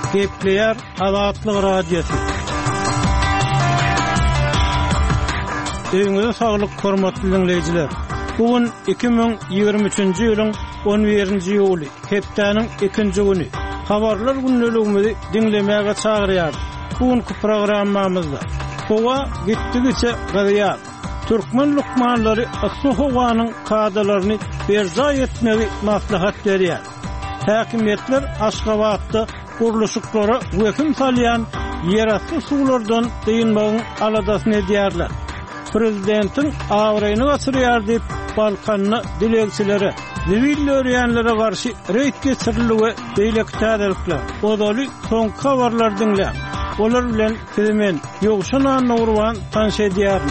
Gepleyer Azatlyk Radiosu. Öňüňizde saglyk, hormatly dinleyijiler. Bugün 2023-nji ýylyň 11-nji ýuly, hepdeniň 2-nji güni. Habarlar günneligimizi dinlemäge çagyrýar. Bugünkü programmamyzda Howa gitdigiçe gaýýar. Türkmen lukmanlary Aksu Howanyň kadalaryny berza etmegi maslahat berýär. Häkimetler Aşgabatda guruluşyklara wekil salýan yerasty suwlardan dyýynmagyň aladasyny edýärler. Prezidentin awraýyny gaçyrýar diýip Balkanyny dilegçilere, sivil öýrenlere garşy reýt geçirildi we beýlek täzelikler. Odaly soňky habarlar dinlä. Olar bilen Filmen Ýogşana Nurwan tanış edýär.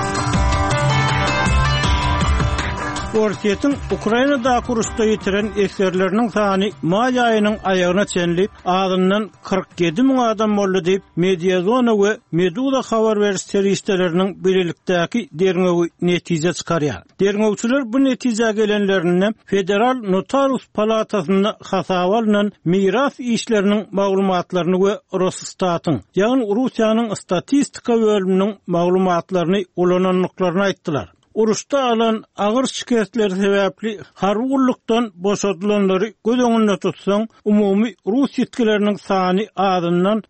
Ortiyetin Ukraynada kuruşda yitiren eskerlerinin sani may ayının ayağına çenlip adından 47 bin adam boldy diýip Mediazona we Meduza habar beriş serişdelerinin birlikdäki derňewi netije çykarýar. Derňewçiler bu netije gelenlerine Federal Notarius Palatasyna hasaba alynan miras işlerinin maglumatlaryny we Rossstatyň, ýani Russiýanyň statistika bölüminiň maglumatlaryny ulananlyklaryny aýtdylar. Uruşda alan ağır şikayetler sebäpli harwurlukdan boşadylanlary göz öňünde tutsaň, umumy Rus ýetkileriniň sany adından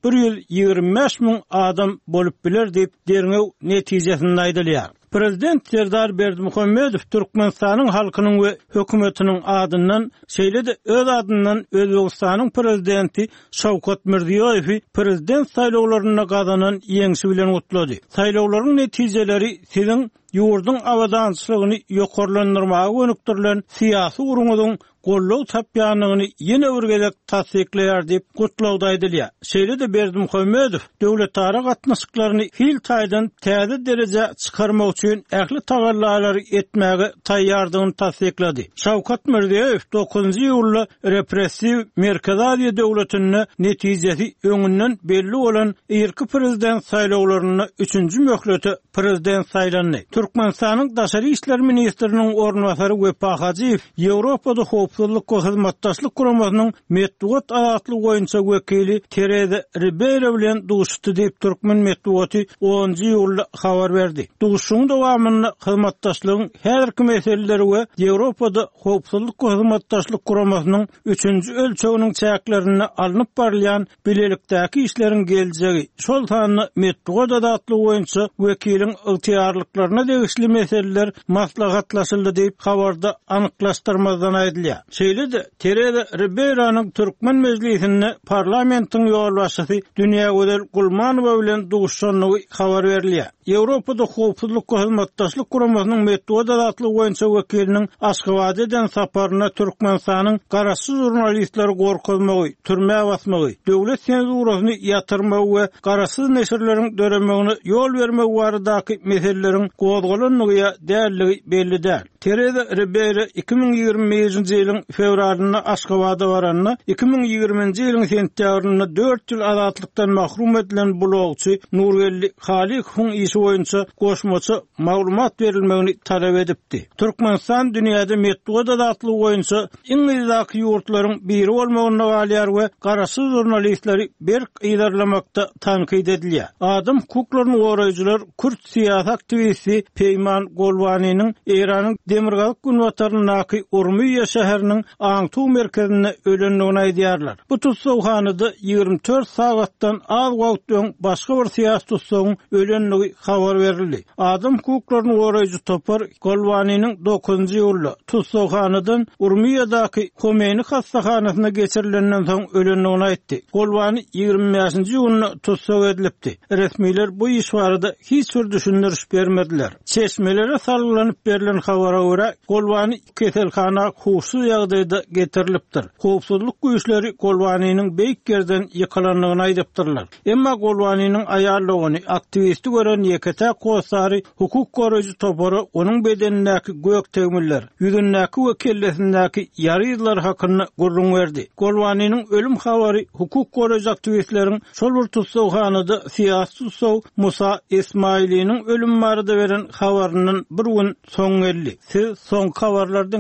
125 bin adam bolup biler diýip derňew netijesinde aýdylýar. Prezident Serdar Berdimuhammedow Türkmenistanyň halkynyň we hökümetiniň adından şeýle-de öz adından Özbegistanyň prezidenti Şawkat Mirziýowy prezident saýlawlaryna gazanan ýeňsi bilen gutlady. Saýlawlaryň netijeleri siziň ýurdun awadançylygyny ýokarlandyrmaga gönükdirilen syýasy urumyň gollaw tapýanyny ýene bir gezek tasdikleýär diýip gutlawda aýdylýar. Şeýle-de Berdimuhammedow döwletara gatnaşyklaryny hil taýdan täze derece çykarmak üçin ähli tagallary etmäge taýýardygyny tasdiklady. Şawkat Mirziýow 9-njy ýylda repressiw Merkeziýet döwletine netijesi öňünden belli bolan erki prezident saýlawlaryna 3-nji möhlete prezident saýlandy. Türkmenistanyň daşary işler ministriniň ornwasary Wepa Hajiýew Ýewropada howpsuzlyk we hyzmatdaşlyk guramasynyň medeniýet azatlygy boýunça wekili Tereza Ribeiro bilen duşdy diýip Türkmen medeniýeti 10-njy ýylda habar berdi. Duşuň dowamyny hyzmatdaşlygyň herki meseleleri we Ýewropada howpsuzlyk we hyzmatdaşlyk guramasynyň 3-nji ölçeginiň çäklerini alınıp barylýan bilelikdäki işleriň geljegi. Şol sany medeniýet azatlygy boýunça wekiliň ygtyýarlyklaryna degişli meseleler maslahatlaşyldy diýip habarda anyklaşdyrmazdan aýdylýar. Şeýle-de Tereza Ribeiro'nyň Türkmen mejlisinde parlamentiň ýolbaşçysy Dünýä Gözel Gulmanowa bilen duguşanyny habar berilýär. Ýewropada howpsuzlyk we hyzmatdaşlyk guramasynyň medeniýet azatlygy boýunça wekiliniň Aşgabatdan saparyna Türkmenistanyň garaşsyz jurnalistleri gorkuzmagy, türme basmagy, döwlet senzurasyny ýatyrmagy we garaşsyz neşirleriň döremegine ýol bermegi baradaky meseleleriň gozgalanmagy dälligi belli däl. Tereza Ribeiro 2020-nji ýylyň fevralyna Aşgabada baranyna 2020-nji ýylyň sentýabryna 4 ýyl azatlykdan mahrum edilen blogçy Nurgelli Halikovň işi boýunça goşmaçy maglumat berilmegini talap edipdi. Türkmenistan dünýäde medeniýet azatlygy boýunça iň ýyzaki ýurtlaryň biri bolmagyna galýar we garaşsyz jurnalistleri berk ýydarlamakda tankyd edilýär. Adam hukuklaryny goraýjylar Kürt siýasat aktivisti Peyman Golwanynyň Iranyň Demirgazyk günwatarynyňky Urmiýe şäheriniň Aňtuw merkezine ölenligini aýdýarlar. Bu tutsawhanyda 24 sagatdan az wagtdan başga bir siýasat tutsagyň ölenligi habar berildi. Adam hukuklaryny goraýjy topar Golwanynyň 9-njy ýylda tutsawhanydan Urmiýedaky Komeni hastahanasyna geçirilenden soň ölenligini aýtdy. Golwany 25-nji ýylyna tutsak edilipdi. Resmiler bu iş barada hiç bir düşündiriş bermediler. Çeşmelere salgylanyp berilen habara görä Golwany keselhana huşsuz ýagdaýda getirilipdir. Howpsuzlyk güýçleri Golwanynyň beýik yerden ýykalanlygyny aýdypdyrlar. Emma Golwanynyň aýarlygyny aktivisti gören ýekete gosary hukuk goraýjy topary onuň bedenindäki gök tegmiller, ýüzündäki we kellesindäki ýarylar hakyna gurrun berdi. Golwanynyň ölüm habary hukuk goraýjy aktivistleriň şol bir tutsawhanyda siýasat tutsaw Musa Ismaili'nin ölüm barada beren habaryndan bir gün soň geldi. Siz soň habarlardan